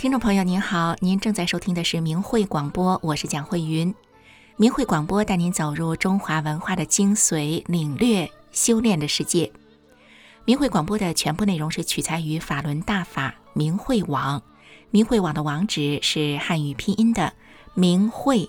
听众朋友您好，您正在收听的是明慧广播，我是蒋慧云。明慧广播带您走入中华文化的精髓，领略修炼的世界。明慧广播的全部内容是取材于法轮大法明慧网，明慧网的网址是汉语拼音的明慧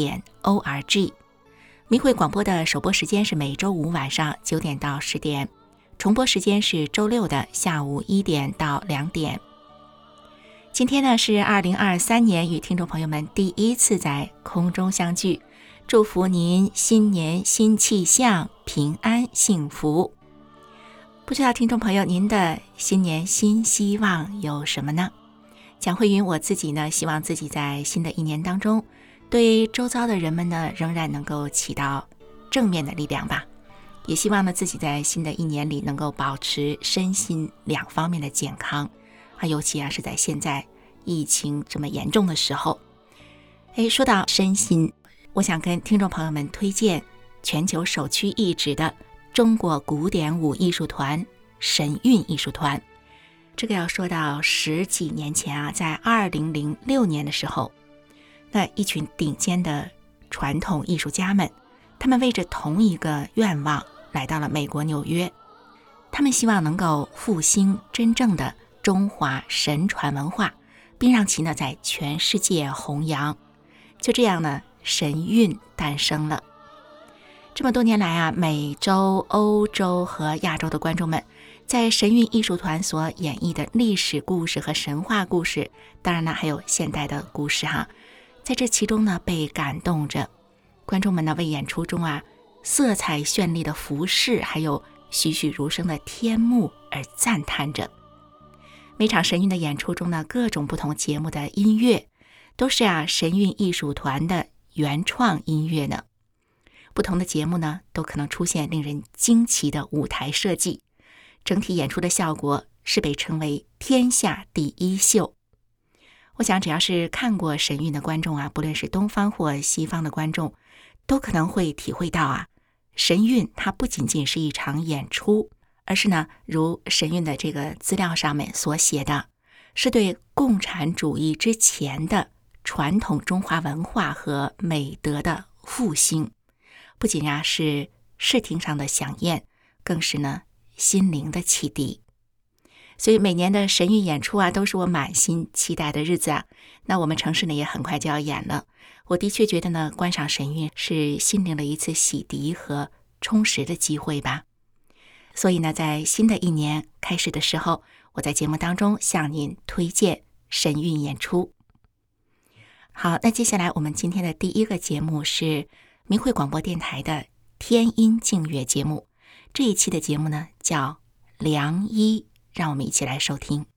.org。明慧广播的首播时间是每周五晚上9点到10点，重播时间是周六的下午1点到2点。今天呢是2023年与听众朋友们第一次在空中相聚，祝福您新年新气象，平安幸福。不知道听众朋友您的新年新希望有什么呢？蒋慧云我自己呢，希望自己在新的一年当中，对周遭的人们呢仍然能够起到正面的力量吧。也希望呢自己在新的一年里能够保持身心两方面的健康。尤其是在现在疫情这么严重的时候。说到身心，我想跟听众朋友们推荐全球首屈一指的中国古典舞艺术团神韵艺术团。这个要说到10几年前在2006年的时候，那一群顶尖的传统艺术家们，他们为着同一个愿望来到了美国纽约。他们希望能够复兴真正的中华神传文化，并让其呢在全世界弘扬。就这样呢，神韵诞生了。这么多年来美洲、欧洲和亚洲的观众们在神韵艺术团所演绎的历史故事和神话故事，当然呢还有现代的故事在这其中呢被感动着。观众们呢为演出中色彩绚丽的服饰，还有栩栩如生的天幕而赞叹着。每场神韵的演出中呢，各种不同节目的音乐都是神韵艺术团的原创音乐呢。不同的节目呢，都可能出现令人惊奇的舞台设计，整体演出的效果是被称为天下第一秀。我想只要是看过神韵的观众不论是东方或西方的观众，都可能会体会到神韵它不仅仅是一场演出，而是呢，如神韵的这个资料上面所写的，是对共产主义之前的传统中华文化和美德的复兴。不仅是视听上的响应，更是呢心灵的启迪。所以每年的神韵演出都是我满心期待的日子那我们城市呢也很快就要演了。我的确觉得呢，观赏神韵是心灵的一次洗涤和充实的机会吧。所以呢，在新的一年开始的时候，我在节目当中向您推荐神韵演出。好，那接下来我们今天的第一个节目是明慧广播电台的天音净乐节目。这一期的节目呢叫良医，让我们一起来收听。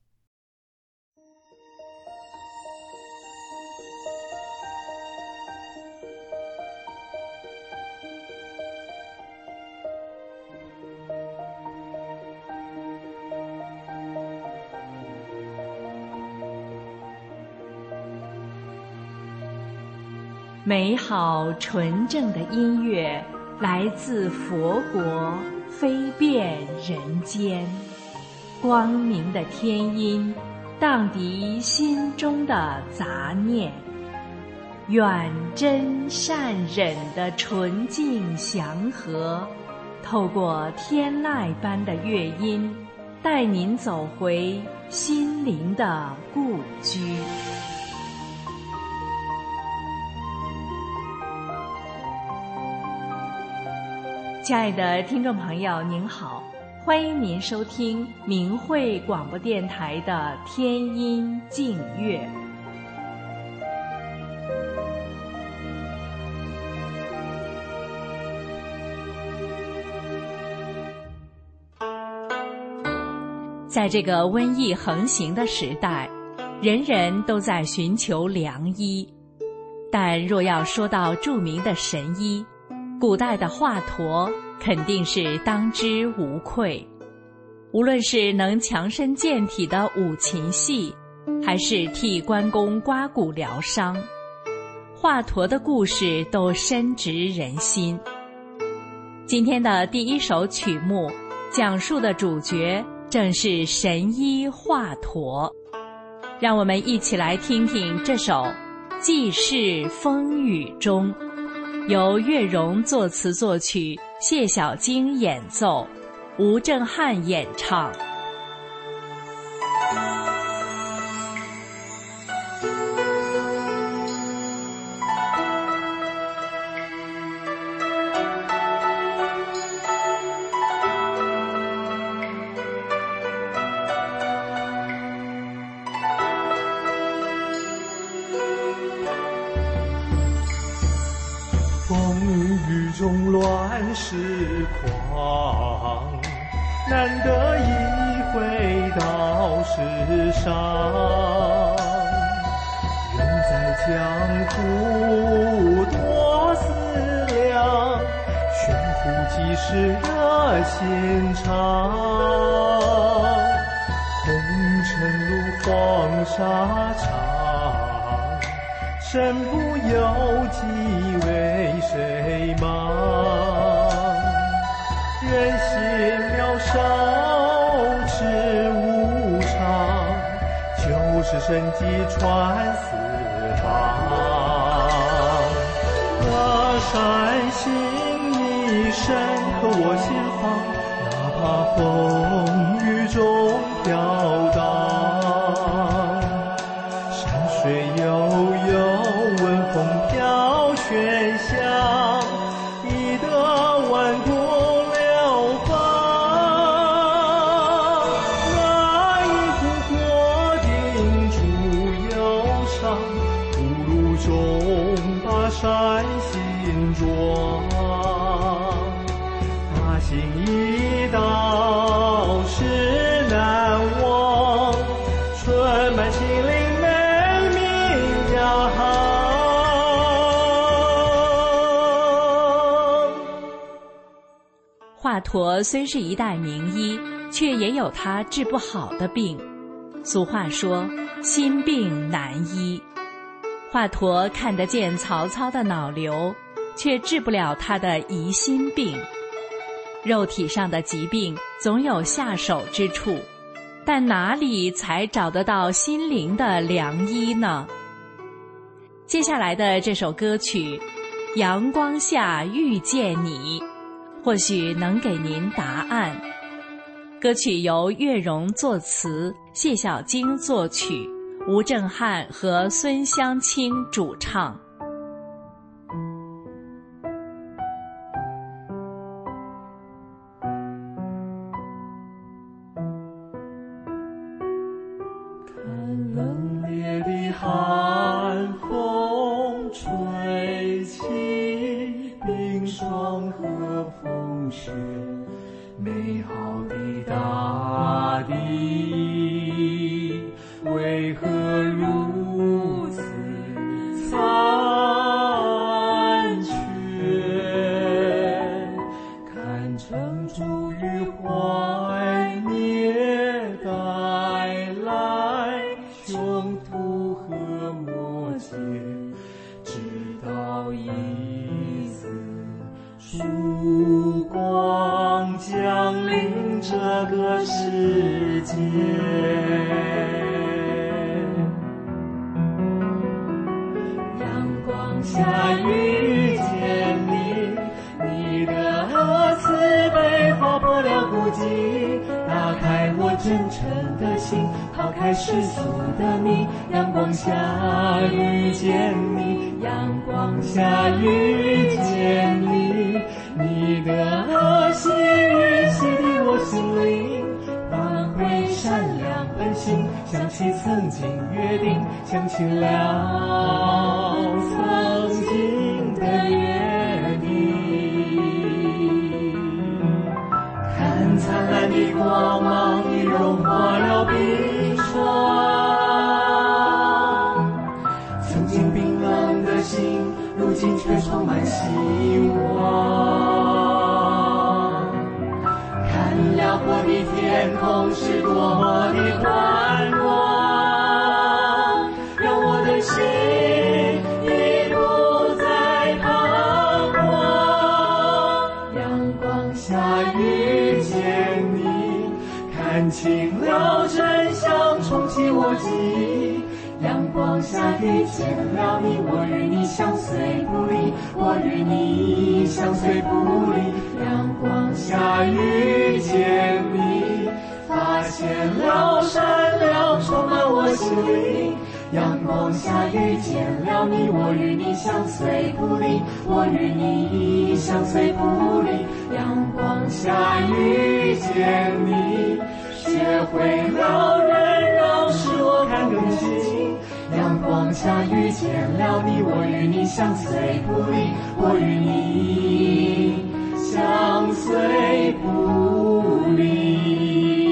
美好纯正的音乐来自佛国，飞遍人间。光明的天音荡涤心中的杂念，愿真善忍的纯净祥和，透过天籁般的乐音，带您走回心灵的故居。亲爱的听众朋友您好，欢迎您收听明慧广播电台的天音净乐。在这个瘟疫横行的时代，人人都在寻求良医，但若要说到著名的神医，古代的华佗肯定是当之无愧。无论是能强身健体的五禽戏，还是替关公刮骨疗伤，华佗的故事都深植人心。今天的第一首曲目讲述的主角正是神医华佗。 让我们一起来听听这首《既是风雨中》，由岳荣作词作曲，谢小菁演奏，吴正翰演唱。 中乱世狂，难得一回到世上。人在江湖多思量，悬壶济世热心肠。红尘路风沙长，身不由己为谁忙？人心渺小，知无常，就是身际传四方。河山心意深刻我心房，哪怕风雨中飘荡。山水悠悠，闻风飘喧响，以得万古流芳。那一壶国定出忧伤，古路中把山心装。大行一道是难忘，春满心灵美名家行。 华佗虽是一代名医，却也有他治不好的病。俗话说，心病难医。华佗看得见曹操的脑瘤，却治不了他的疑心病。肉体上的疾病总有下手之处，但哪里才找得到心灵的良医呢？接下来的这首歌曲《阳光下遇见你》，或许能给您答案。歌曲由岳荣作词，谢小菁作曲，吴正翰和孙香清主唱。 看冷冽的寒风吹起，冰霜和风雪，美好的大地为何如此残缺？看成珠与怀念带来穷途和摩诘，直到一丝曙光降临这个世界。阳光下遇见你，你的慈悲划破了孤寂，打开我真诚的心，抛开世俗的迷。阳光下遇见你，阳光下遇见你，你的心语洗涤我心灵，挽回善良本性，想起曾经约定，想起了曾经的约定。看灿烂的光芒已融化了冰霜，曾经冰冷的心如今却充满希望。看辽阔的天空是多么的宽广，让我的心已不再彷徨。阳光下遇见你，看清了真相，重启我记忆， 阳光下遇见了你，我与你相随不离，我与你相随不离。阳光下遇见你，发现了闪亮充满我心里。阳光下遇见了你，我与你相随不离，我与你相随不离。阳光下遇见你，学会了忍让，使我看更清。阳光下遇见了你，我与你相随不离，我与你相随不离。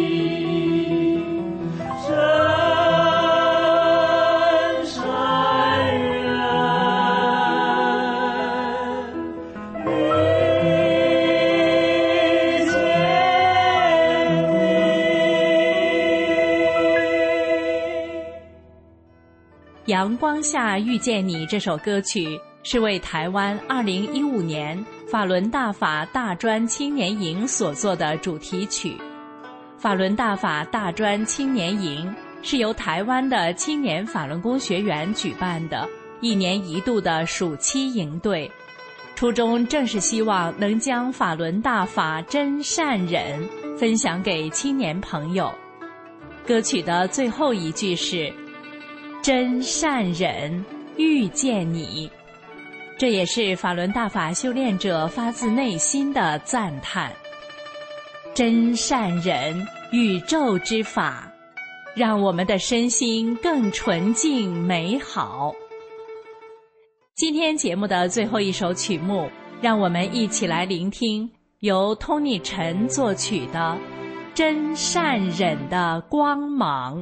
阳光下遇见你这首歌曲是为台湾2015年法轮大法大专青年营所做的主题曲。法轮大法大专青年营是由台湾的青年法轮功学员举办的1年1度的暑期营队，初衷正是希望能将法轮大法真善忍分享给青年朋友。歌曲的最后一句是真善忍遇见你，这也是法轮大法修炼者发自内心的赞叹。真善忍宇宙之法，让我们的身心更纯净美好。今天节目的最后一首曲目，让我们一起来聆听由 Tony 陈作曲的《真善忍的光芒》。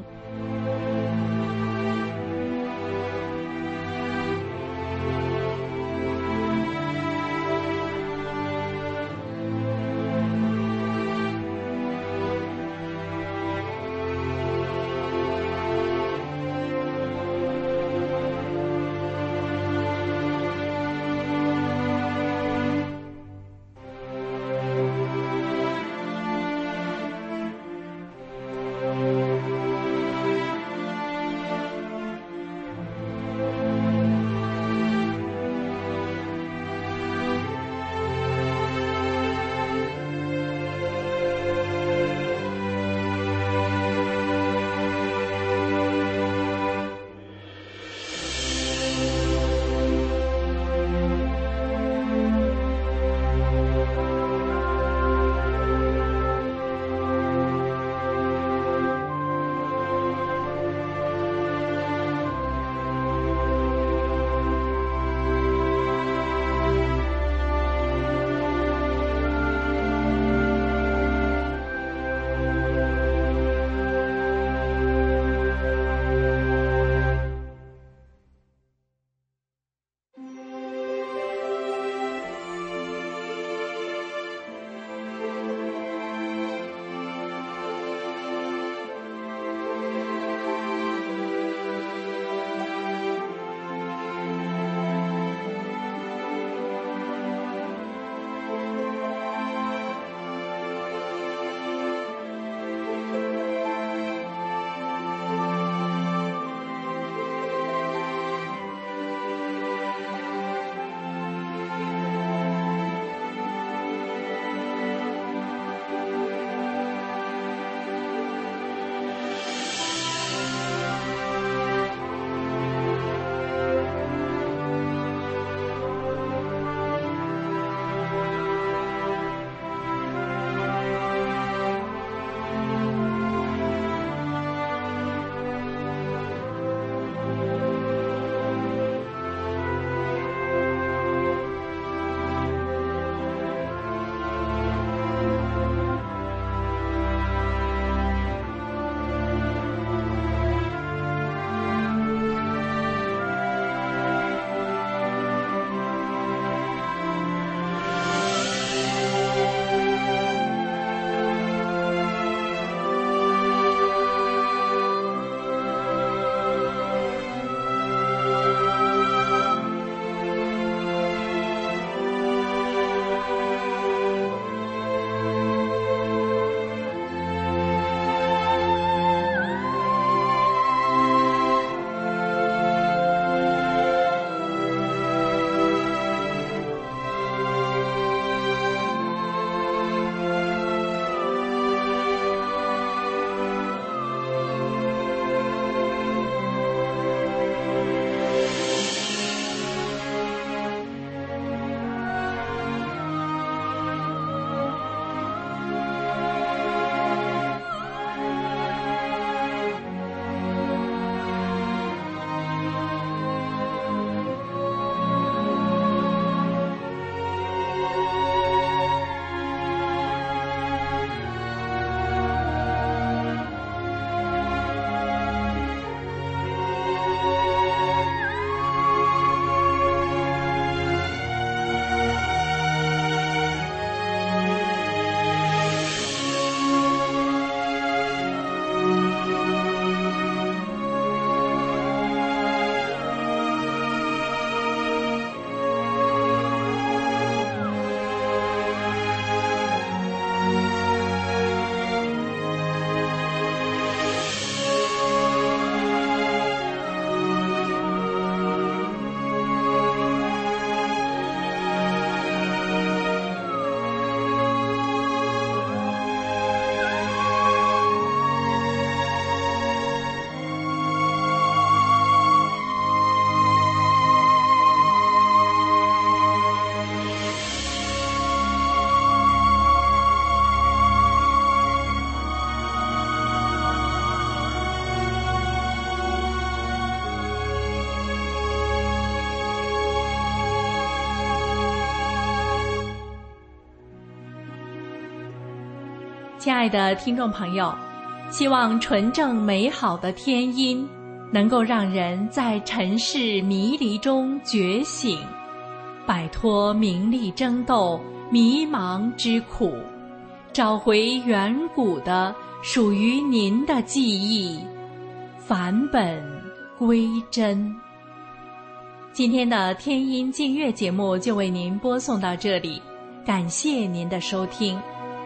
亲爱的听众朋友，希望纯正美好的天音能够让人在尘世迷离中觉醒，摆脱名利争斗、迷茫之苦，找回远古的属于您的记忆，返本归真。今天的天音净月节目就为您播送到这里，感谢您的收听。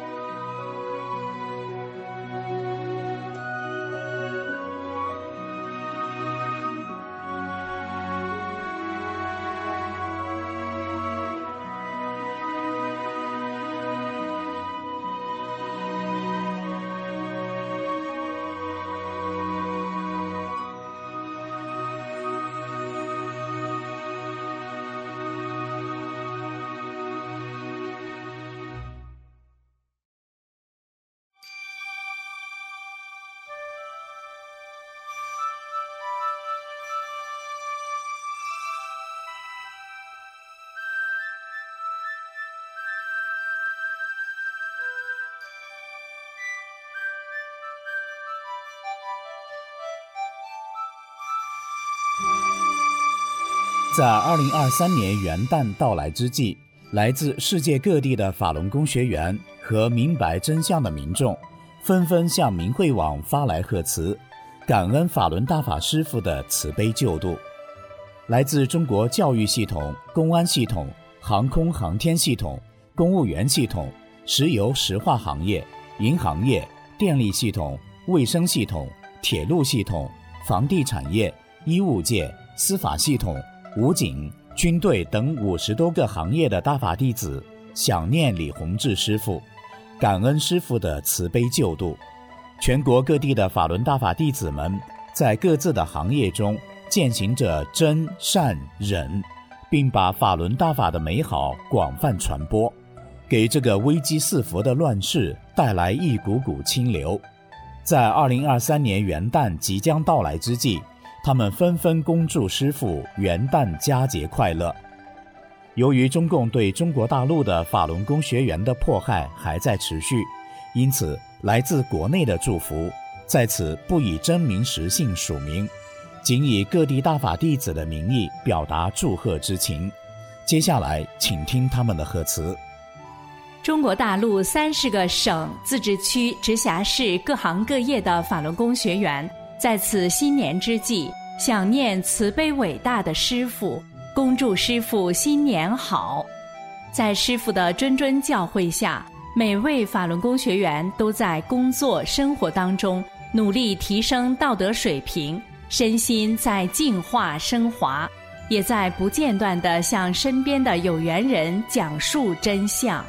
在2023年元旦到来之际，来自世界各地的法轮功学员和明白真相的民众纷纷向明慧网发来贺词，感恩法轮大法师父的慈悲救度。来自中国教育系统、公安系统、航空航天系统、公务员系统、石油石化行业、银行业、电力系统、卫生系统、铁路系统、房地产业、医务界、司法系统、武警、军队等50多个行业的大法弟子想念李洪志师父，感恩师父的慈悲救度。全国各地的法轮大法弟子们在各自的行业中践行着真善忍，并把法轮大法的美好广泛传播，给这个危机四伏的乱世带来一股股清流。在2023年元旦即将到来之际，他们纷纷恭祝师父元旦佳节快乐。由于中共对中国大陆的法轮功学员的迫害还在持续，因此来自国内的祝福在此不以真名实姓署名，仅以各地大法弟子的名义表达祝贺之情。接下来请听他们的贺词。 中国大陆30个省、自治区、直辖市各行各业的法轮功学员在此新年之际，想念慈悲伟大的师父，恭祝师父新年好。在师父的谆谆教诲下，每位法轮功学员都在工作生活当中努力提升道德水平，身心在净化升华，也在不间断地向身边的有缘人讲述真相。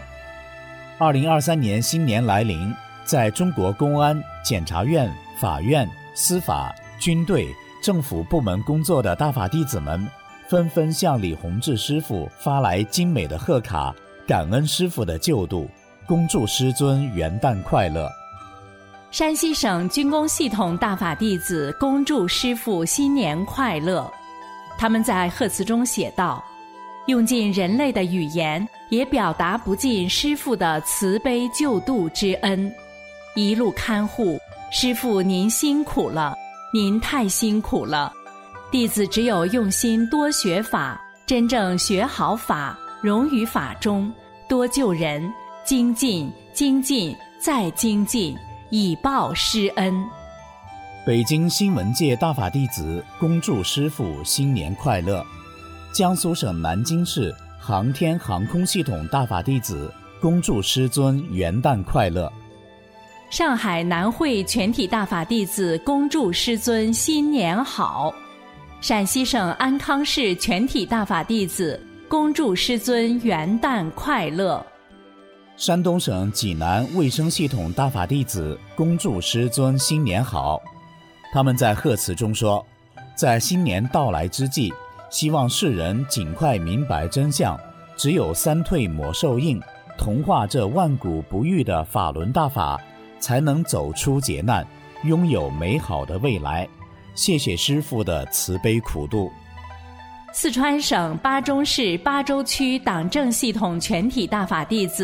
2023年新年来临，在中国公安、检察院、法院、司法、军队、政府部门工作的大法弟子们纷纷向李洪志师父发来精美的贺卡，感恩师父的救度，恭祝师尊元旦快乐。 山西省军工系统大法弟子恭祝师父新年快乐。他们在贺词中写道：用尽人类的语言也表达不尽师父的慈悲救度之恩，一路看护，师父您辛苦了，您太辛苦了。弟子只有用心多学法，真正学好法，融于法中，多救人，精进精进再精进，以报师恩。 北京新闻界大法弟子恭祝师父新年快乐。江苏省南京市航天航空系统大法弟子恭祝师尊元旦快乐。 上海南汇全体大法弟子恭祝师尊新年好。陕西省安康市全体大法弟子恭祝师尊元旦快乐。 山东省济南卫生系统大法弟子恭祝师尊新年好。他们在贺词中说，在新年到来之际，希望世人尽快明白真相，只有三退魔受印，同化这万古不渝的法轮大法，才能走出劫难，拥有美好的未来。谢谢师父的慈悲苦度。 四川省巴中市巴州区党政系统全体大法弟子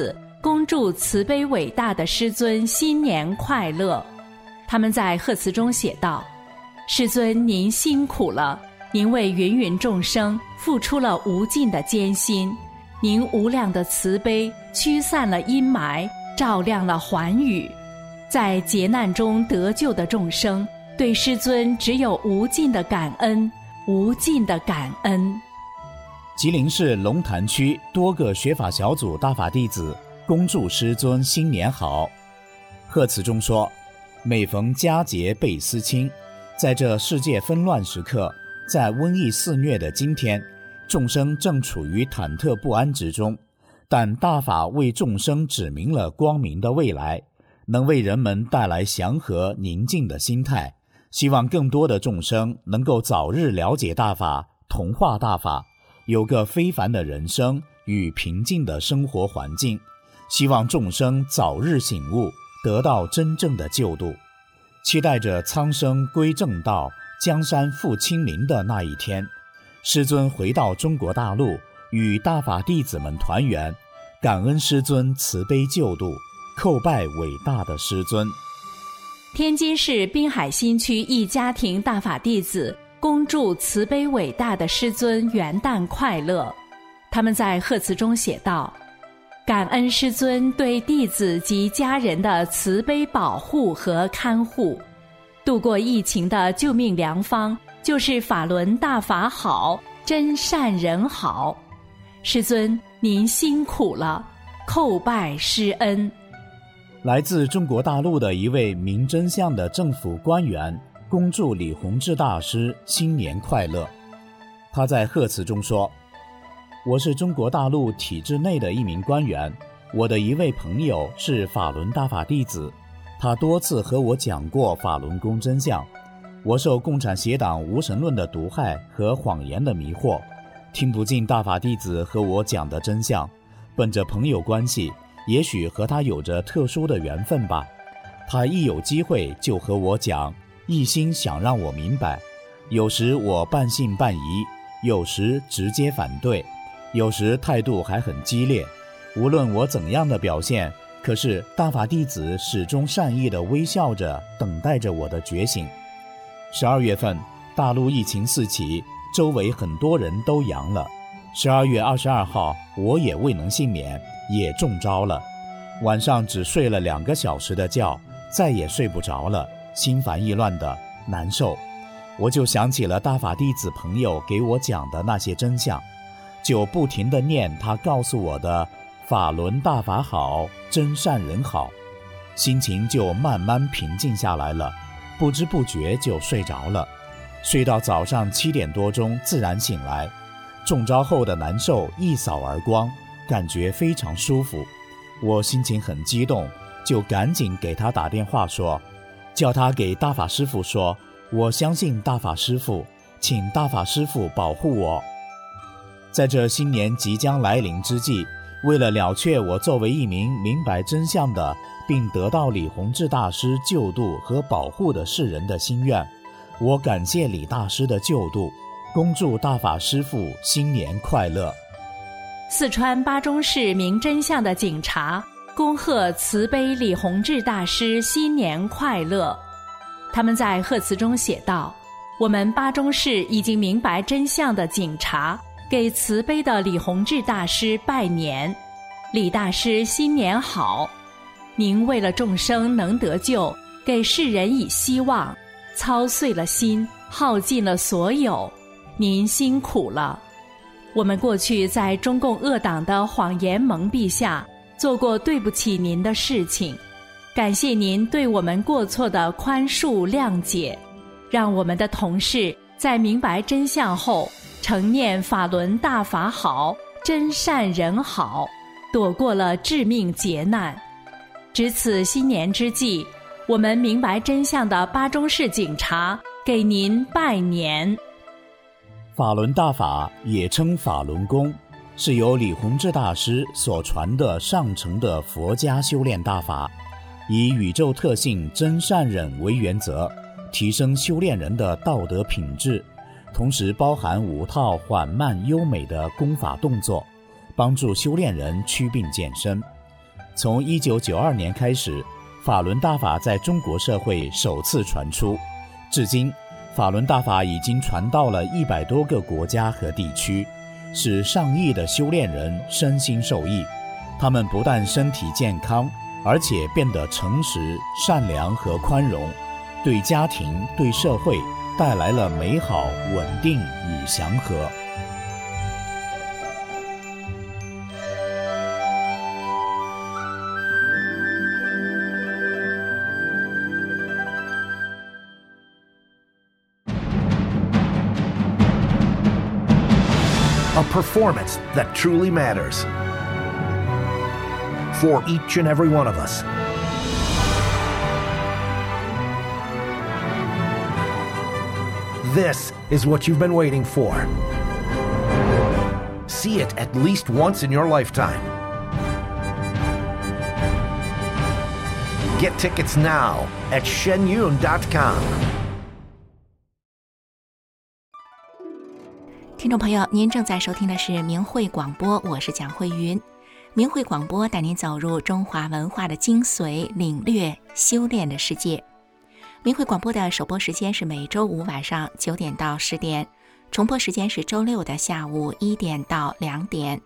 恭祝慈悲伟大的师尊新年快乐。他们在贺词中写道：师尊您辛苦了，您为芸芸众生付出了无尽的艰辛，您无量的慈悲驱散了阴霾，照亮了寰宇，在劫难中得救的众生对师尊只有无尽的感恩，无尽的感恩。 吉林市龙潭区多个学法小组大法弟子恭祝师尊新年好。贺词中说，每逢佳节倍思亲，在这世界纷乱时刻，在瘟疫肆虐的今天，众生正处于忐忑不安之中，但大法为众生指明了光明的未来，能为人们带来祥和宁静的心态。希望更多的众生能够早日了解大法，同化大法，有个非凡的人生与平静的生活环境。希望众生早日醒悟，得到真正的救度。期待着苍生归正道，江山复清明的那一天，师尊回到中国大陆，与大法弟子们团圆，感恩师尊慈悲救度，叩拜伟大的师尊。 天津市滨海新区一家庭大法弟子恭祝慈悲伟大的师尊元旦快乐。他们在贺词中写道：感恩师尊对弟子及家人的慈悲保护和看护，度过疫情的救命良方就是法轮大法好，真善人好。师尊您辛苦了，叩拜师恩。 来自中国大陆的一位明真相的政府官员恭祝李洪志大师新年快乐。他在贺词中说，我是中国大陆体制内的一名官员，我的一位朋友是法轮大法弟子，他多次和我讲过法轮功真相。我受共产邪党无神论的毒害和谎言的迷惑，听不进大法弟子和我讲的真相，本着朋友关系，也许和他有着特殊的缘分吧，他一有机会就和我讲，一心想让我明白。有时我半信半疑，有时直接反对，有时态度还很激烈。无论我怎样的表现，可是大法弟子始终善意地微笑着，等待着我的觉醒。12月份，大陆疫情四起，周围很多人都阳了。12月22号，我也未能幸免，也中招了。晚上只睡了2个小时的觉，再也睡不着了，心烦意乱的，难受。我就想起了大法弟子朋友给我讲的那些真相，就不停地念他告诉我的法轮大法好，真善人好，心情就慢慢平静下来了，不知不觉就睡着了。睡到早上7点多钟自然醒来，中招后的难受一扫而光，感觉非常舒服。我心情很激动，就赶紧给他打电话说，叫他给大法师父说，我相信大法师父，请大法师父保护我。在这新年即将来临之际，为了了却我作为一名明白真相的并得到李洪志大师救度和保护的世人的心愿，我感谢李大师的救度，恭祝大法师父新年快乐。 四川巴中市明真相的警察恭贺慈悲李洪志大师新年快乐。他们在贺词中写道：我们巴中市已经明白真相的警察给慈悲的李洪志大师拜年，李大师新年好！您为了众生能得救，给世人以希望，操碎了心，耗尽了所有，您辛苦了。我们过去在中共恶党的谎言蒙蔽下做过对不起您的事情，感谢您对我们过错的宽恕谅解，让我们的同事在明白真相后承念法轮大法好，真善人好，躲过了致命劫难。值此新年之际，我们明白真相的巴中市警察给您拜年。 法轮大法也称法轮功，是由李洪志大师所传的上乘的佛家修炼大法，以宇宙特性真善忍为原则，提升修炼人的道德品质，同时包含5套缓慢优美的功法动作，帮助修炼人祛病健身。 从1992年开始，法轮大法在中国社会首次传出，至今法轮大法已经传到了100多个国家和地区，使上亿的修炼人身心受益。他们不但身体健康，而且变得诚实、善良和宽容，对家庭、对社会带来了美好、稳定与祥和。 A performance that truly matters for each and every one of us. This is what you've been waiting for. See it at least once in your lifetime. Get tickets now at shenyun.com. 听众朋友，您正在收听的是明慧广播，我是蒋慧云。明慧广播带您走入中华文化的精髓，领略修炼的世界。明慧广播的首播时间是每周五晚上9点到10点，重播时间是周六的下午1点到2点。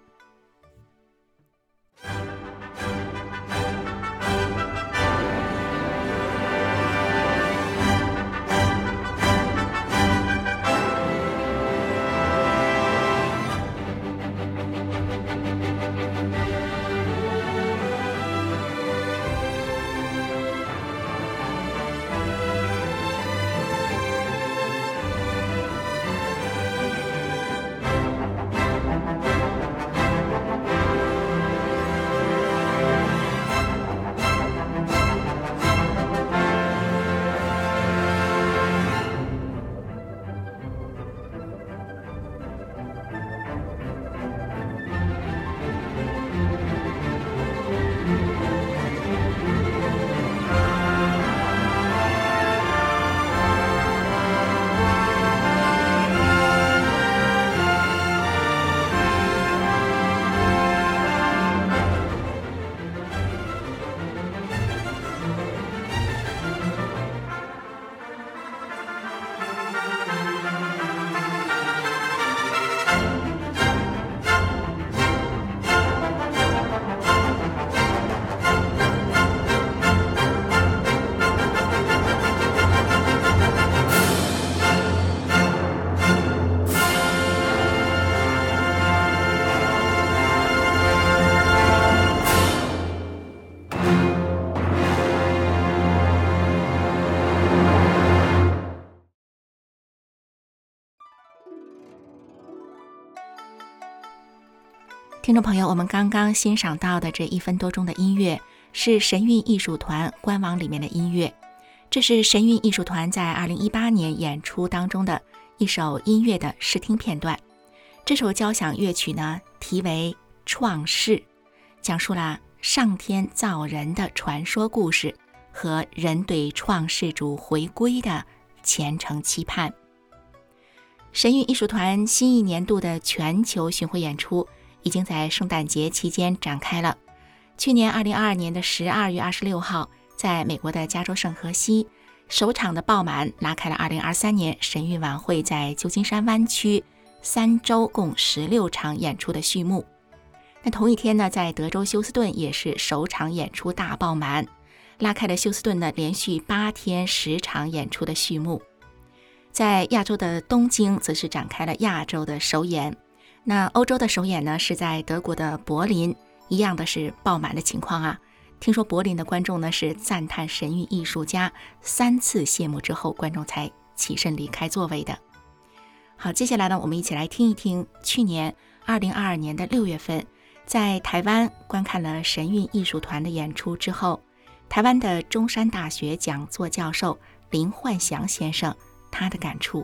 听众朋友，我们刚刚欣赏到的这1分多钟的音乐是神韵艺术团官网里面的音乐，这是神韵艺术团在2018年演出当中的一首音乐的试听片段。这首交响乐曲呢，题为《创世》，讲述了上天造人的传说故事和人对创世主回归的虔诚期盼。神韵艺术团新一年度的全球巡回演出已经在圣诞节期间展开了。去年2022年的12月26号，在美国的加州圣荷西，首场的爆满拉开了2023年神韵晚会在旧金山湾区3周共16场演出的序幕。那同一天呢，在德州休斯顿也是首场演出大爆满，拉开了休斯顿的连续8天10场演出的序幕。在亚洲的东京则是展开了亚洲的首演。那欧洲的首演呢，是在德国的柏林，一样的是爆满的情况啊。听说柏林的观众呢是赞叹神韵艺术家3次谢幕之后，观众才起身离开座位的。好，接下来呢，我们一起来听一听去年2022年的6月份，在台湾观看了神韵艺术团的演出之后，台湾的中山大学讲座教授林焕祥先生他的感触。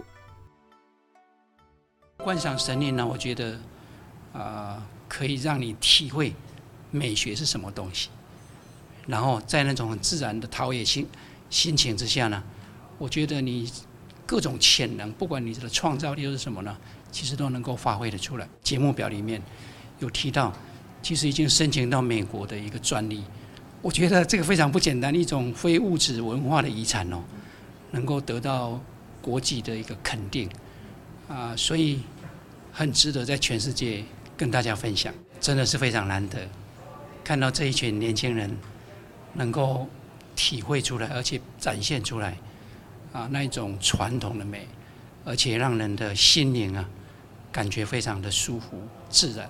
观赏神韵呢，我觉得可以让你体会美学是什么东西，然后在那种很自然的陶冶心情之下呢，我觉得你各种潜能，不管你的创造力是什么呢，其实都能够发挥得出来。节目表里面有提到其实已经申请到美国的一个专利。我觉得这个非常不简单，一种非物质文化的遗产哦，能够得到国际的一个肯定所以很值得在全世界跟大家分享，真的是非常难得看到这一群年轻人能够体会出来，而且展现出来那一种传统的美，而且让人的心灵感觉非常的舒服自然，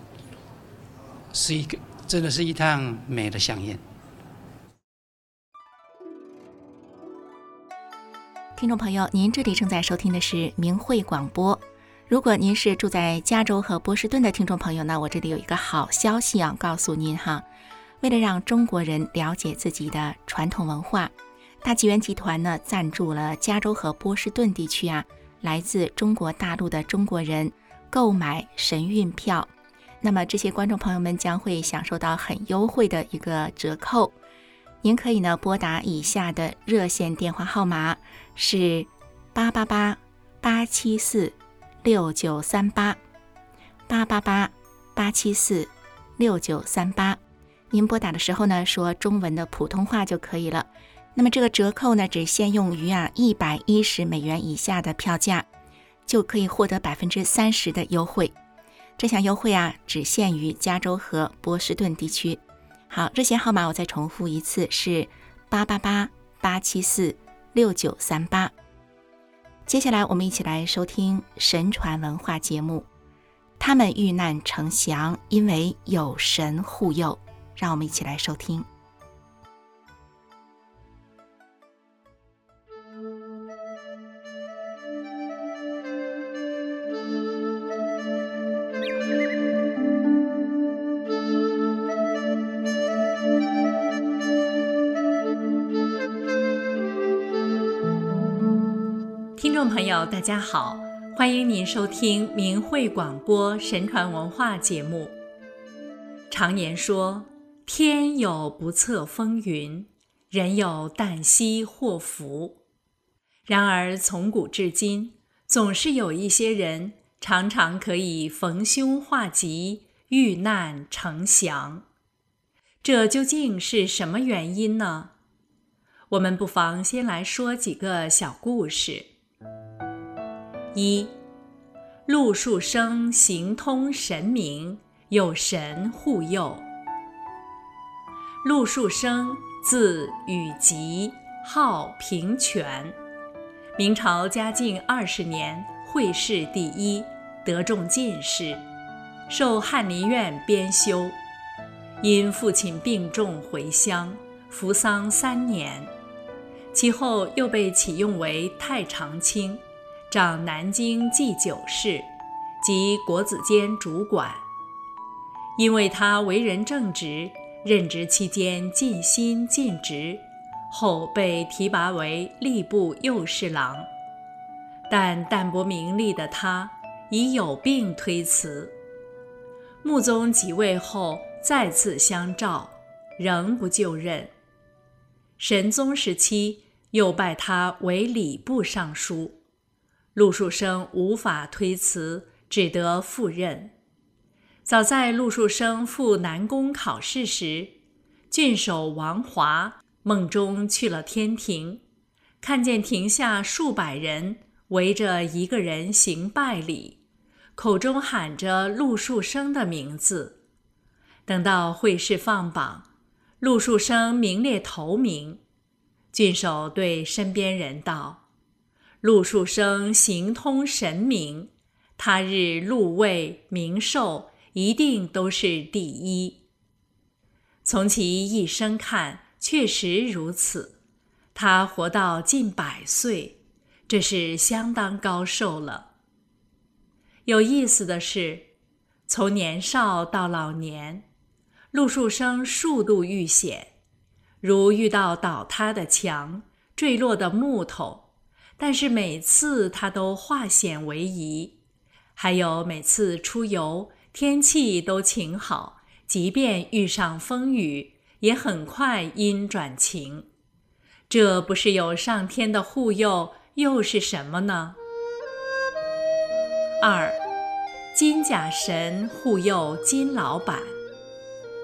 真的是一趟美的飨宴。 听众朋友，您这里正在收听的是明慧广播。如果您是住在加州和波士顿的听众朋友呢，我这里有一个好消息告诉您哈。为了让中国人了解自己的传统文化，大纪元集团呢赞助了加州和波士顿地区来自中国大陆的中国人购买神韵票。那么这些观众朋友们将会享受到很优惠的一个折扣。您可以呢拨打以下的热线电话号码，是888-874-6938 888-874-6938。您拨打的时候呢说中文的普通话就可以了。那么这个折扣呢只限用于$110以下的票价，就可以获得30%的优惠。这项优惠只限于加州和波士顿地区。好，热线号码我再重复一次，是888-874-6938。接下来我们一起来收听神传文化节目，他们遇难成祥，因为有神护佑。让我们一起来收听。 听众朋友大家好，欢迎您收听明慧广播神传文化节目。常言说，天有不测风云，人有旦夕祸福。然而从古至今，总是有一些人常常可以逢凶化吉，遇难成祥。这究竟是什么原因呢？我们不妨先来说几个小故事。1. 陆树生行通神明，有神护佑。陆树生字禹吉，号平权，明朝嘉靖20年会试第1，得中进士，受翰林院编修。因父亲病重回乡，服丧3年，其后又被启用为太常卿，掌南京祭酒事及国子监主管。因为他为人正直，任职期间尽心尽职，后被提拔为吏部右侍郎。但淡泊名利的他已有病推辞。穆宗即位后再次相召，仍不就任。神宗时期又拜他为礼部尚书，陆树生无法推辞，只得赴任。早在陆树生赴南宫考试时，郡守王华梦中去了天庭，看见庭下数百人围着一个人行拜礼，口中喊着陆树生的名字。等到会试放榜，陆树生名列头名。郡守对身边人道：陆树生行通神明，他日禄位名寿一定都是第一。从其一生看，确实如此。他活到近100岁，这是相当高寿了。有意思的是，从年少到老年，陆树生数度遇险，如遇到倒塌的墙、坠落的木头，但是每次他都化险为夷。还有每次出游，天气都晴好，即便遇上风雨，也很快阴转晴。这不是有上天的护佑，又是什么呢？2. 金甲神护佑金老板。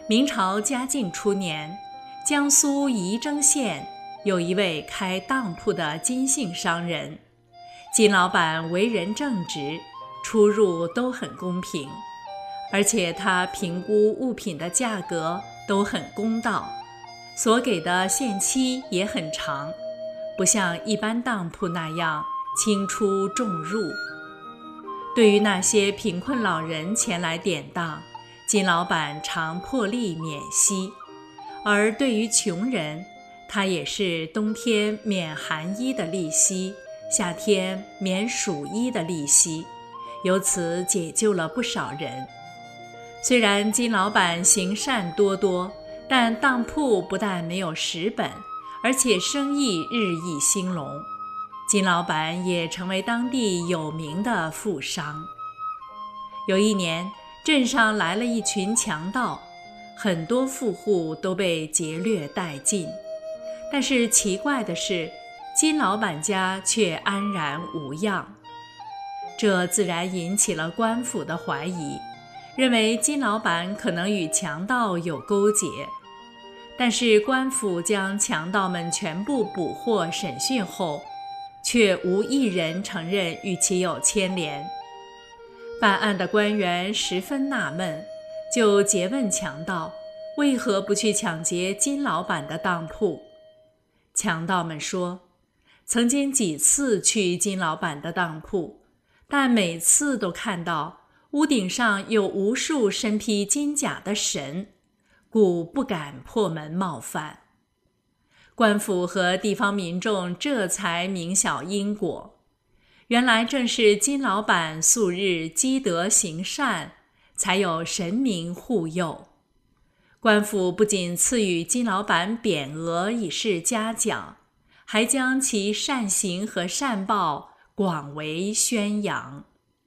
明朝嘉靖初年，江苏仪征县有一位开当铺的金姓商人，金老板为人正直，出入都很公平，而且他评估物品的价格都很公道，所给的限期也很长，不像一般当铺那样轻出重入。对于那些贫困老人前来典当，金老板常破例免息，而对于穷人，他也是冬天免寒衣的利息，夏天免暑衣的利息，由此解救了不少人。虽然金老板行善多多，但当铺不但没有蚀本，而且生意日益兴隆，金老板也成为当地有名的富商。有一年，镇上来了一群强盗，很多富户都被劫掠殆尽，但是奇怪的是，金老板家却安然无恙。这自然引起了官府的怀疑，认为金老板可能与强盗有勾结。但是官府将强盗们全部捕获审讯后，却无一人承认与其有牵连。办案的官员十分纳闷，就诘问强盗为何不去抢劫金老板的当铺。强盗们说，曾经几次去金老板的当铺，但每次都看到屋顶上有无数身披金甲的神，故不敢破门冒犯。官府和地方民众这才明晓因果，原来正是金老板素日积德行善，才有神明护佑。官府不仅赐予金老板匾额以示嘉奖，还将其善行和善报广为宣扬。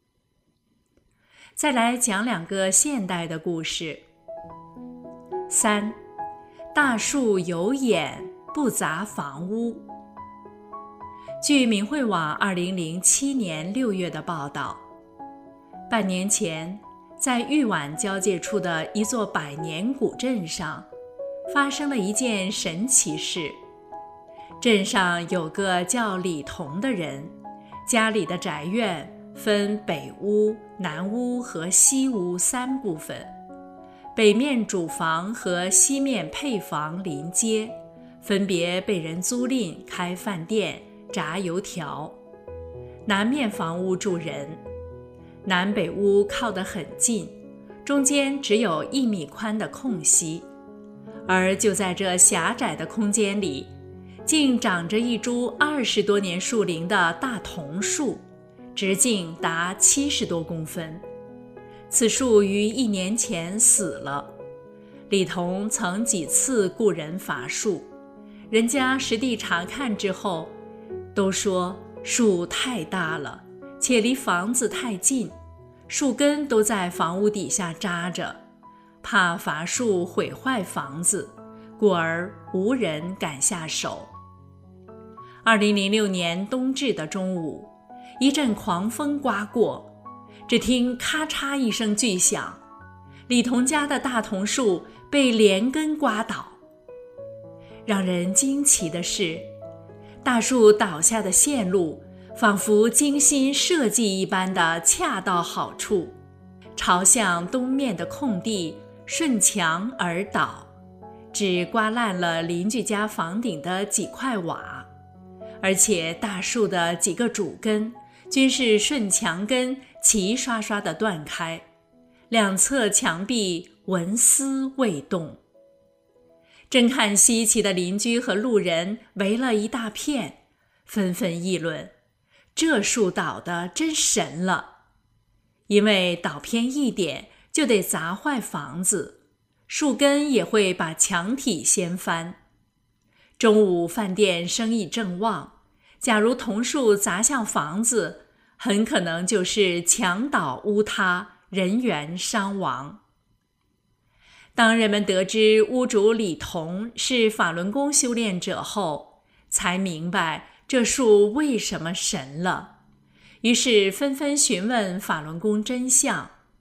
再来讲两个现代的故事。3. 大树有眼，不砸房屋。据明慧网2007年6月的报道，半年前，在豫皖交界处的一座百年古镇上，发生了一件神奇事。镇上有个叫李同的人，家里的宅院分北屋、南屋和西屋3部分，北面主房和西面配房临街，分别被人租赁开饭店、炸油条。南面房屋住人，南北屋靠得很近，中间只有1米宽的空隙，而就在这狭窄的空间里，竟长着一株20多年树龄的大桐树，直径达70多公分。此树于1年前死了。李同曾几次雇人伐树，人家实地查看之后，都说树太大了，且离房子太近，树根都在房屋底下扎着，怕伐树毁坏房子，故而无人敢下手。2006年冬至的中午，一阵狂风刮过，只听咔嚓一声巨响，李同家的大桐树被连根刮倒。让人惊奇的是，大树倒下的线路仿佛精心设计一般的恰到好处，朝向东面的空地顺墙而倒，只刮烂了邻居家房顶的几块瓦，而且大树的几个主根均是顺墙根齐刷刷地断开，两侧墙壁纹丝未动。正看稀奇的邻居和路人围了一大片，纷纷议论，这树倒得真神了，因为倒偏一点就得砸坏房子，树根也会把墙体掀翻。中午饭店生意正旺，假如桐树砸向房子，很可能就是墙倒屋塌，人员伤亡。当人们得知屋主李同是法轮功修炼者后，才明白这树为什么神了，于是纷纷询问法轮功真相。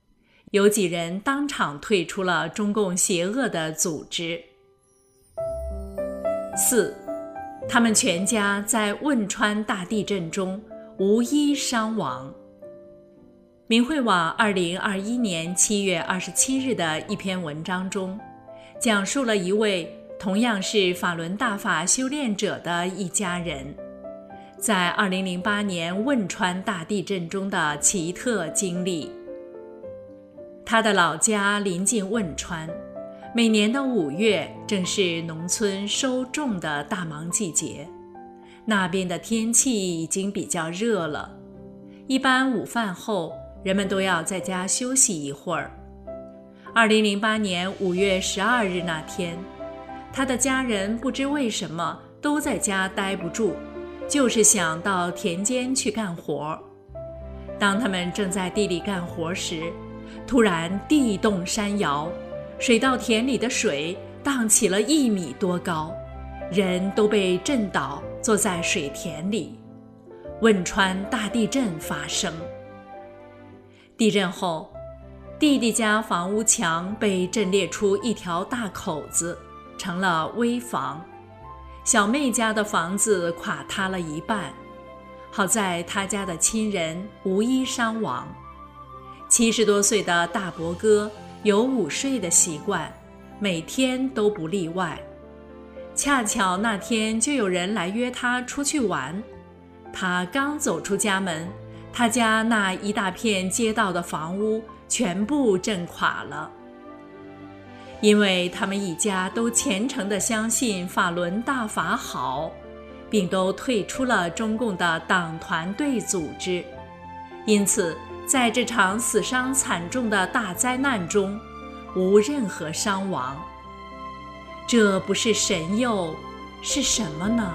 有几人当场退出了中共邪恶的组织。4. 他们全家在汶川大地震中无一伤亡。明慧网2021年7月27日的一篇文章中，讲述了一位同样是法轮大法修炼者的一家人在2008年汶川大地震中的奇特经历。他的老家临近汶川，每年的5月正是农村收种的大忙季节，那边的天气已经比较热了，一般午饭后人们都要在家休息一会儿。2008年5月12日那天，他的家人不知为什么都在家待不住，就是想到田间去干活。当他们正在地里干活时，突然地动山摇，水稻田里的水荡起了1米多高，人都被震倒，坐在水田里。汶川大地震发生。地震后，弟弟家房屋墙被震裂出一条大口子，成了危房。小妹家的房子垮塌了一半，好在他家的亲人无一伤亡。70多岁的大伯哥有午睡的习惯，每天都不例外。恰巧那天就有人来约他出去玩，他刚走出家门，他家那一大片街道的房屋全部震垮了。因为他们一家都虔诚地相信法轮大法好，并都退出了中共的党团队组织，因此在这场死伤惨重的大灾难中无任何伤亡。这不是神佑是什么呢？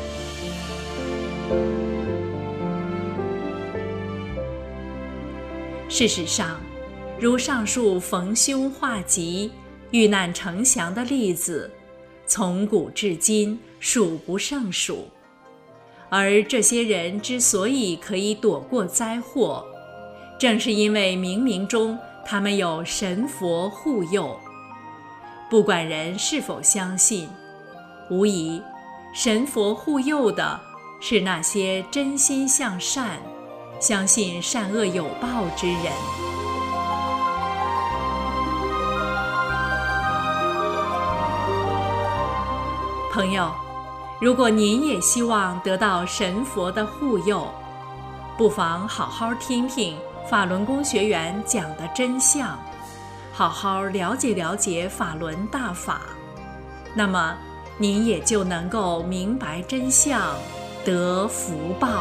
事实上，如上述逢凶化吉、遇难成祥的例子，从古至今数不胜数。而这些人之所以可以躲过灾祸，正是因为冥冥中他们有神佛护佑。不管人是否相信，无疑神佛护佑的是那些真心向善、相信善恶有报之人。朋友，如果您也希望得到神佛的护佑，不妨好好听听法轮功学员讲的真相，好好了解了解法轮大法，那么您也就能够明白真相，得福报。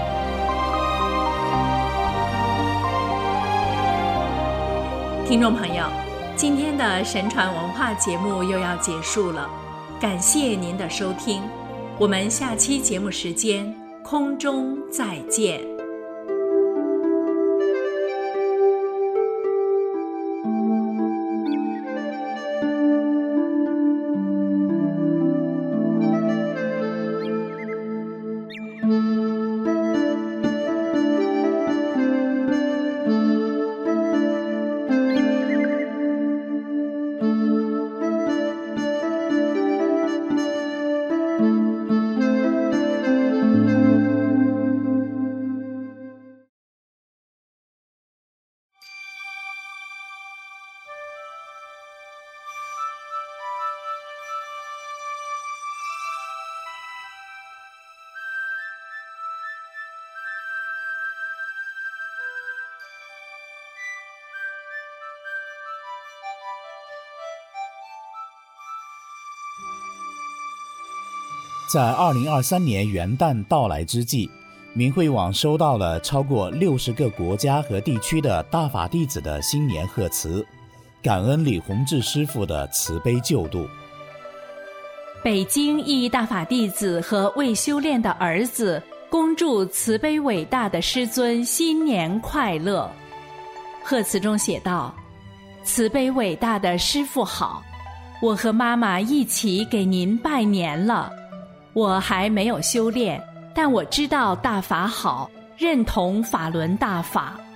听众朋友，今天的神传文化节目又要结束了，感谢您的收听，我们下期节目时间空中再见。 在2023年元旦到来之际，明慧网收到了超过60个国家和地区的大法弟子的新年贺词，感恩李洪志师父的慈悲救度。 北京一大法弟子和未修炼的儿子恭祝慈悲伟大的师尊新年快乐。贺词中写道：慈悲伟大的师父好，我和妈妈一起给您拜年了。我还没有修炼，但我知道大法好，认同法轮大法。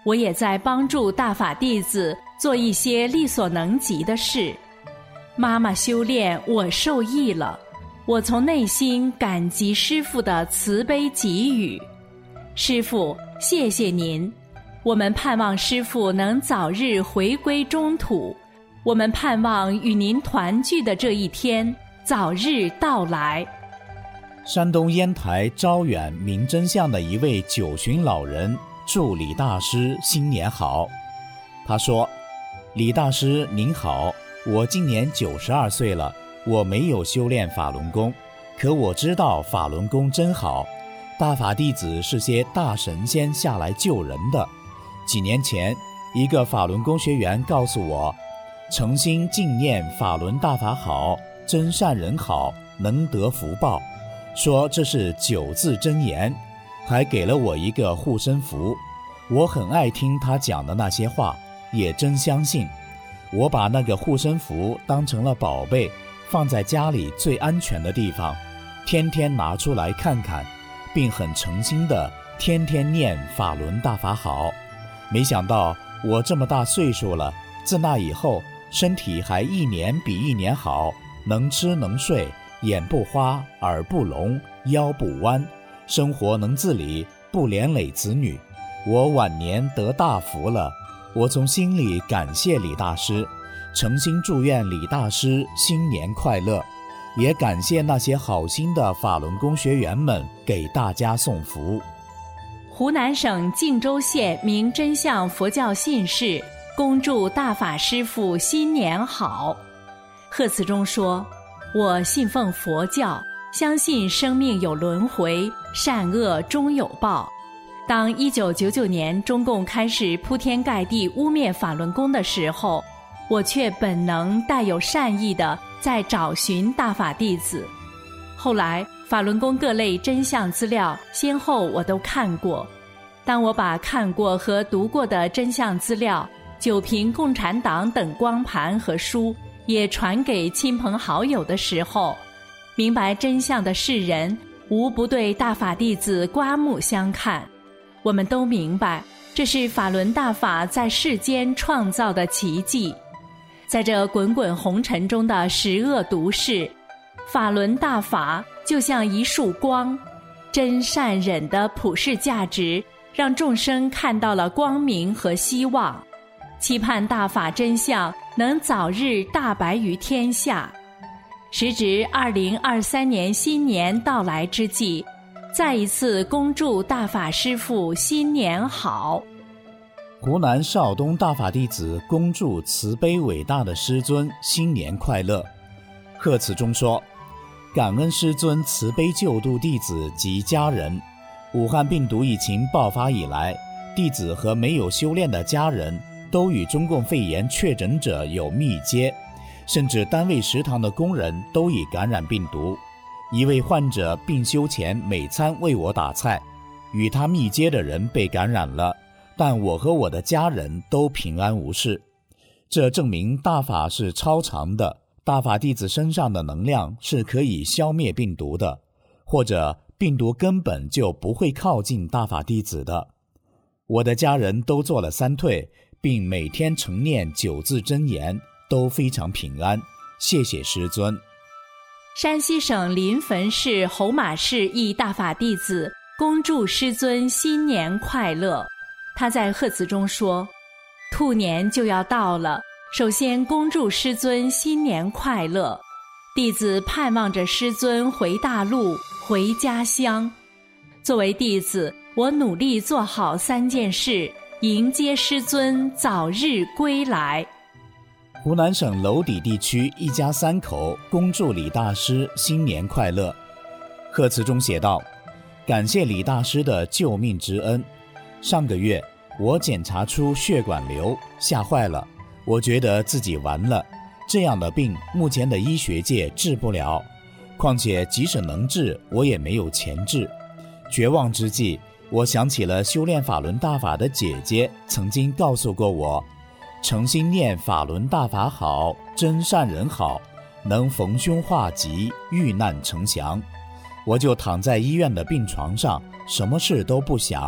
我也在帮助大法弟子做一些力所能及的事。妈妈修炼，我受益了，我从内心感激师父的慈悲给予。师父，谢谢您。我们盼望师父能早日回归中土，我们盼望与您团聚的这一天早日到来。 山东烟台招远明真相的一位九旬老人祝李大师新年好。他说：李大师您好，我今年92岁了，我没有修炼法轮功，可我知道法轮功真好，大法弟子是些大神仙下来救人的。几年前，一个法轮功学员告诉我，诚心敬念法轮大法好，真善人好，能得福报，说这是9字真言，还给了我一个护身符。我很爱听他讲的那些话，也真相信。我把那个护身符当成了宝贝，放在家里最安全的地方，天天拿出来看看，并很诚心的天天念法轮大法好。没想到我这么大岁数了，自那以后身体还一年比一年好，能吃能睡，眼不花，耳不聋，腰不弯，生活能自理，不连累子女。我晚年得大福了，我从心里感谢李大师，诚心祝愿李大师新年快乐，也感谢那些好心的法轮功学员们给大家送福。 湖南省靖州县明真相佛教信士恭祝大法师父新年好。贺词中说：我信奉佛教，相信生命有轮回，善恶终有报。当1999年中共开始铺天盖地污蔑法轮功的时候，我却本能带有善意的在找寻大法弟子。后来法轮功各类真相资料先后我都看过，当我把看过和读过的真相资料9瓶共产党等光盘和书也传给亲朋好友的时候，明白真相的世人无不对大法弟子刮目相看。我们都明白，这是法轮大法在世间创造的奇迹。在这滚滚红尘中的十恶毒世，法轮大法就像一束光，真善忍的普世价值让众生看到了光明和希望，期盼大法真相能早日大白于天下。时值2023年新年到来之际，再一次恭祝大法师父新年好。 湖南邵东大法弟子恭祝慈悲伟大的师尊新年快乐。贺词中说：感恩师尊慈悲救度弟子及家人。武汉病毒疫情爆发以来，弟子和没有修炼的家人都与中共肺炎确诊者有密接，甚至单位食堂的工人都已感染病毒。一位患者病休前每餐为我打菜，与他密接的人被感染了，但我和我的家人都平安无事。这证明大法是超常的，大法弟子身上的能量是可以消灭病毒的，或者病毒根本就不会靠近大法弟子的。我的家人都做了3退，并每天承念9字真言，都非常平安，谢谢师尊。 山西省临汾市侯马市一大法弟子恭祝师尊新年快乐。他在贺词中说：兔年就要到了，首先恭祝师尊新年快乐，弟子盼望着师尊回大陆，回家乡。作为弟子，我努力做好3件事，迎接师尊早日归来。 湖南省娄底地区一家3口恭祝李大师新年快乐。贺词中写道：感谢李大师的救命之恩。上个月我检查出血管瘤，吓坏了，我觉得自己完了，这样的病目前的医学界治不了，况且即使能治，我也没有钱治。绝望之际，我想起了修炼法轮大法的姐姐曾经告诉过我，诚心念法轮大法好，真善人好，能逢凶化吉，遇难成祥。我就躺在医院的病床上，什么事都不想，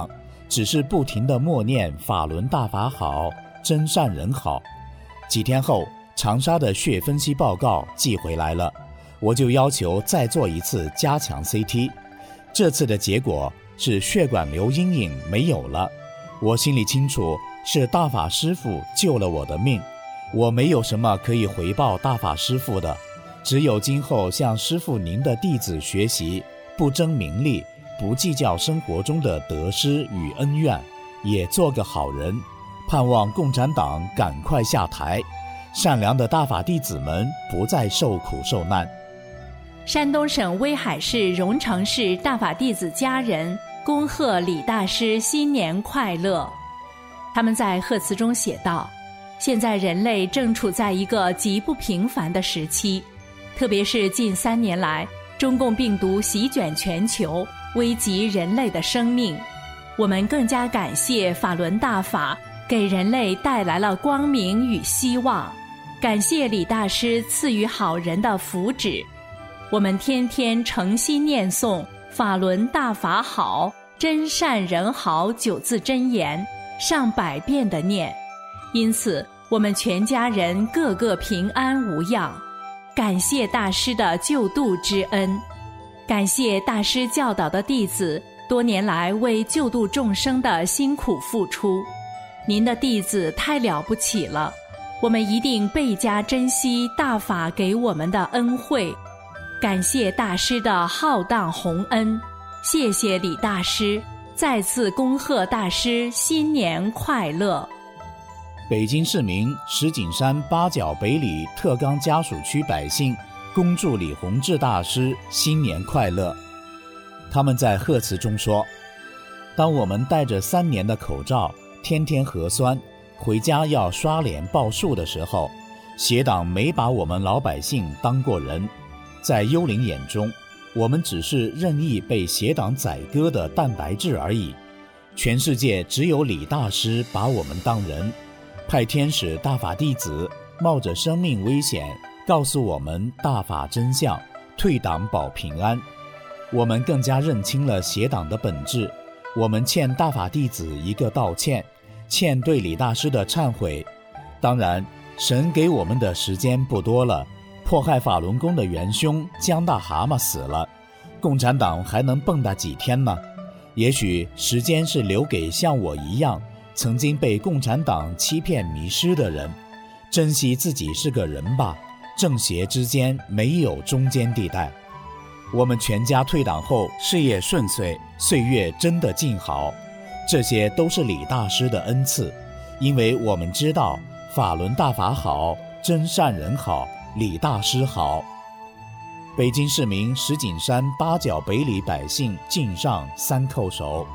只是不停地默念法轮大法好，真善人好。几天后，长沙的血分析报告寄回来了，我就要求再做一次加强 CT。 这次的结果是血管瘤阴影没有了。我心里清楚，是大法师父救了我的命。我没有什么可以回报大法师父的，只有今后向师父您的弟子学习，不争名利，不计较生活中的得失与恩怨，也做个好人。盼望共产党赶快下台，善良的大法弟子们不再受苦受难。 山东省威海市荣成市大法弟子家人恭贺李大师新年快乐。他们在贺词中写道：现在人类正处在一个极不平凡的时期，特别是近3年来，中共病毒席卷全球，危及人类的生命。我们更加感谢法轮大法给人类带来了光明与希望，感谢李大师赐予好人的福祉。我们天天诚心念诵法轮大法好，真善人好9字真言，上百遍的念，因此我们全家人个个平安无恙。感谢大师的救度之恩，感谢大师教导的弟子多年来为救度众生的辛苦付出。您的弟子太了不起了，我们一定倍加珍惜大法给我们的恩惠。感谢大师的浩荡宏恩，谢谢李大师，再次恭贺大师新年快乐。 北京市民石景山八角北里特冈家属区百姓恭祝李洪志大师新年快乐。他们在贺词中说，当我们戴着3年的口罩，天天核酸，回家要刷脸报数的时候，邪党没把我们老百姓当过人。在幽灵眼中，我们只是任意被邪党宰割的蛋白质而已。全世界只有李大师把我们当人，派天使大法弟子冒着生命危险告诉我们大法真相，退党保平安。我们更加认清了邪党的本质，我们欠大法弟子一个道歉，欠对李大师的忏悔。当然，神给我们的时间不多了，迫害法轮功的元凶江大蛤蟆死了，共产党还能蹦跶几天呢？也许时间是留给像我一样曾经被共产党欺骗迷失的人。珍惜自己是个人吧，正邪之间没有中间地带。我们全家退党后事业顺遂，岁月真的静好，这些都是李大师的恩赐。因为我们知道法轮大法好，真善人好，李大师好。北京市民石景山八角北里百姓敬上3叩首。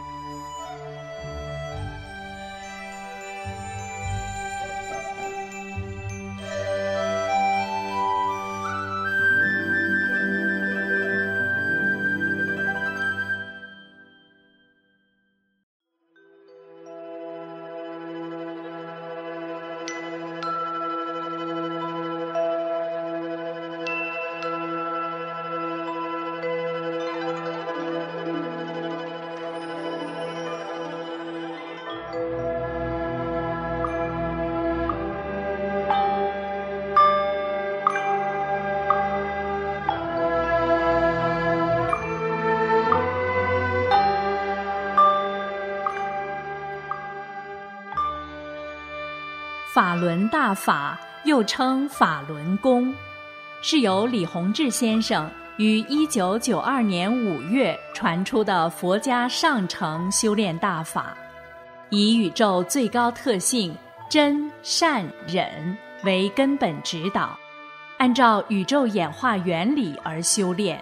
法轮大法又称法轮功，是由李洪志先生于1992年5月传出的佛家上乘修炼大法，以宇宙最高特性真善忍为根本指导，按照宇宙演化原理而修炼。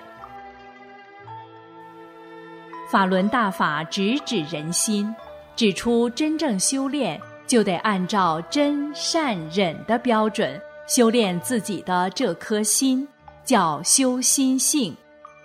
法轮大法直指人心，指出真正修炼就得按照真善忍的标准修炼自己的这颗心，叫修心性。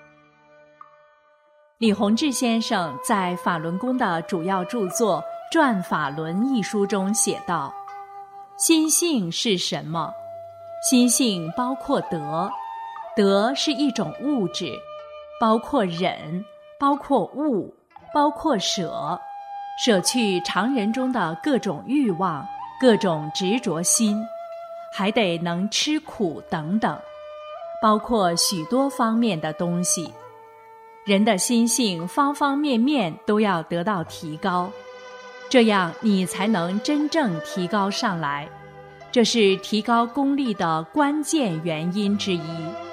李洪志先生在法轮功的主要著作《转法轮》一书中写道：心性是什么？心性包括德，德是一种物质，包括忍，包括悟，包括舍， 舍去常人中的各种欲望、各种执着心，还得能吃苦等等，包括许多方面的东西。人的心性方方面面都要得到提高，这样你才能真正提高上来，这是提高功力的关键原因之一。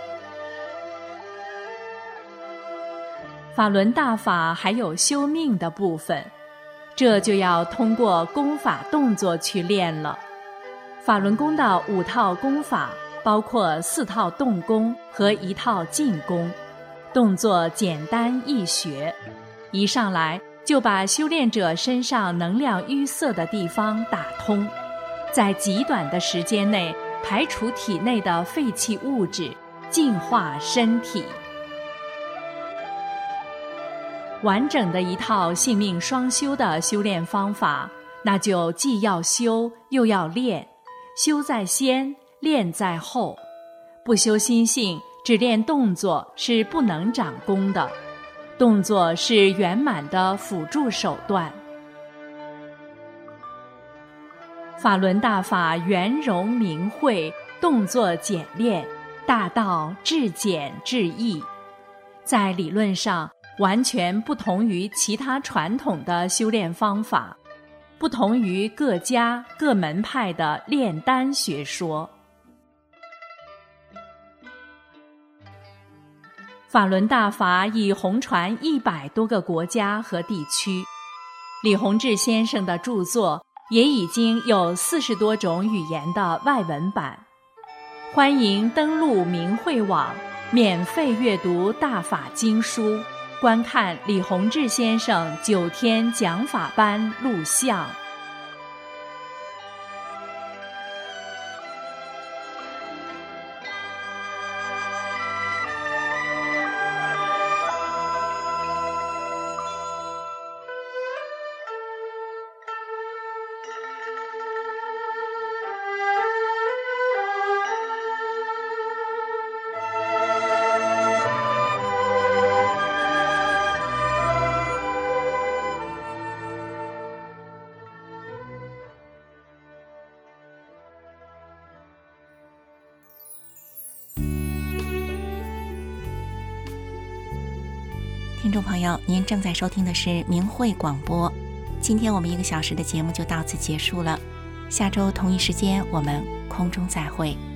法轮大法还有修命的部分，这就要通过功法动作去练了。法轮功的5套功法包括4套动功和1套静功，动作简单易学，一上来就把修炼者身上能量淤塞的地方打通，在极短的时间内排除体内的废弃物质，净化身体。完整的一套性命双修的修炼方法，那就既要修又要练，修在先，练在后。不修心性，只练动作是不能长功的，动作是圆满的辅助手段。法轮大法圆融明慧，动作简练，大道至简至易，在理论上完全不同于其他传统的修炼方法，不同于各家各门派的炼丹学说。法轮大法已红传100多个国家和地区，李洪志先生的著作也已经有40多种语言的外文版。欢迎登录明慧网，免费阅读大法经书，观看李洪志先生9天讲法班录像。 听众朋友，您正在收听的是明慧广播。今天我们1个小时的节目就到此结束了，下周同一时间我们空中再会。